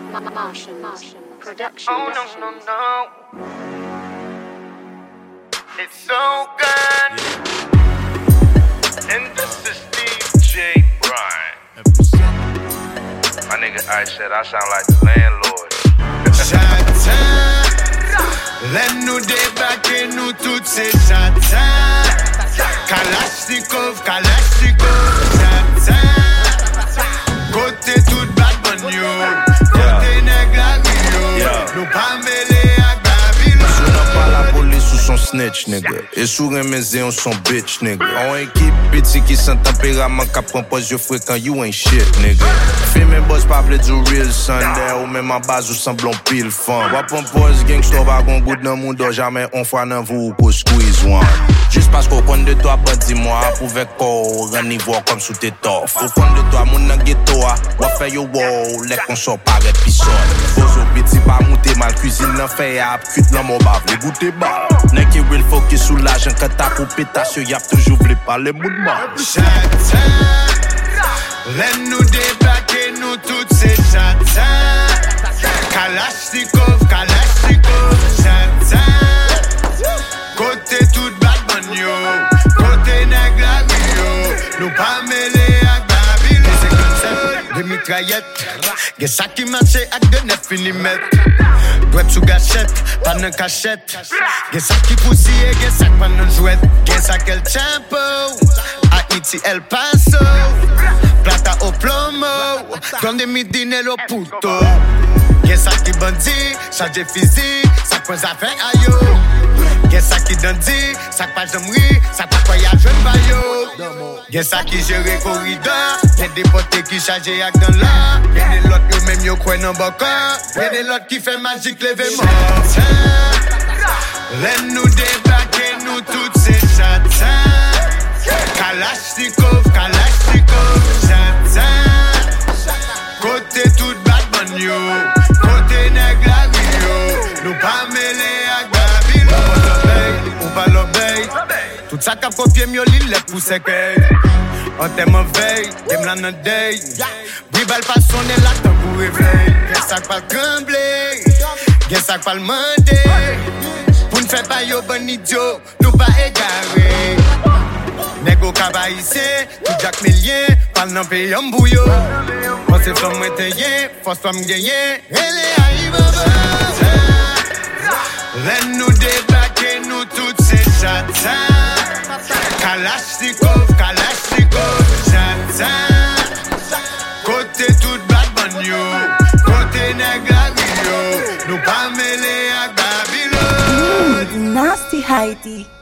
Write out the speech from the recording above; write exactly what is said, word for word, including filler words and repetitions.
Martian, Martian production. Oh no no no, it's so good. And this is D J Brian. My nigga I said I sound like the landlord. Chata, laisse-nous débarquer nous toutes ces chata. Kalashnikov, Kalashnikov, chata. Côté tout bad man yo, côté nègre la vie yo. Nous pas mêlés à Babylon. Sou nan pa la police ou son snitch nigga. Et sou remeze on son bitch nigga. On équipe petit qui sans tempérament ka propose yo fréquent you ain't shit nigga. Filme boss pa ple du real Sunday ou même en base ou semblon pile fun. Wap on pose gangster pa gon gout nan moun do jamais on fwa nan vou pou squeeze one. Juste parce qu'on compte de toi, ben dis-moi, pouvait qu'on rend niveau comme sous tes torts. Faut compte de toi, mon nan ghetto, ou fait yo wow, les qu'on sort par épisode. Faut au petit pas monter mal cuisine, n'en fait à cuite l'homme au bave, les goûter bas. N'est qui will focus sous l'argent quand t'as coupé ta sur y'a toujours voulu parler bout de mal. Chata, laisse-nous débarquer nous toutes ces chata. Kalashnikov, Kalashnikov, chata. Côté tout bad man yo, côté nègre la vie yo. Nous pas mêlés à Babylon. C'est comme ça, des mitraillettes. Y'a ça qui marche avec de neuf millimètres. Doit sous gâchette, pas de cachette. Y'a ça qui poussille, y'a ça qui pas de jouette. Y'a ça qu'elle tempo, Haïti El Paso. Plata au plomo, donde mi dinero puto. Y'a ça qui bandit, chargé physique, ça prend ça fait ayo. Y'a ça qui dandit, ça pas jamri, ça pas quoi y'a jeune bayo. Y'a ça qui gère corridor, y'a des potes qui chargent yak dans là. Y'a des lots eux même yo kwen nan baka. Y'a des lots qui fait magique lever mort. Laisse-nous débarquer nous toutes ces chata. Kalashnikov, Kalashnikov, chata. Côté tout bad man yo, côté nègre la vie yo. Nous pas mêlés à Babylon. On va l'obéir. Tout ça qu'a copié mieux l'île les poussés que. On t'aime en veille, t'aime la nan day. Bribal pas sonner là tant pour réveil. Qu'est-ce ça pas trembler, qu'est-ce ça pas le demander. Pour ne faire pas yo bon idiot, nous pas égarés. Nego kabaïsé, tout Jack Millien, parle nan pays en bouillot. On se fait m'étayer, force pas m'gagner. Elle est arrivée. Laisse-nous débarquer nous toutes ces chata. Kalashnikov, Kalashnikov, chata. Côté tout bad man yo, côté nègre la vie yo. Nous pas mêlés à Babylon. Nasty Haiti.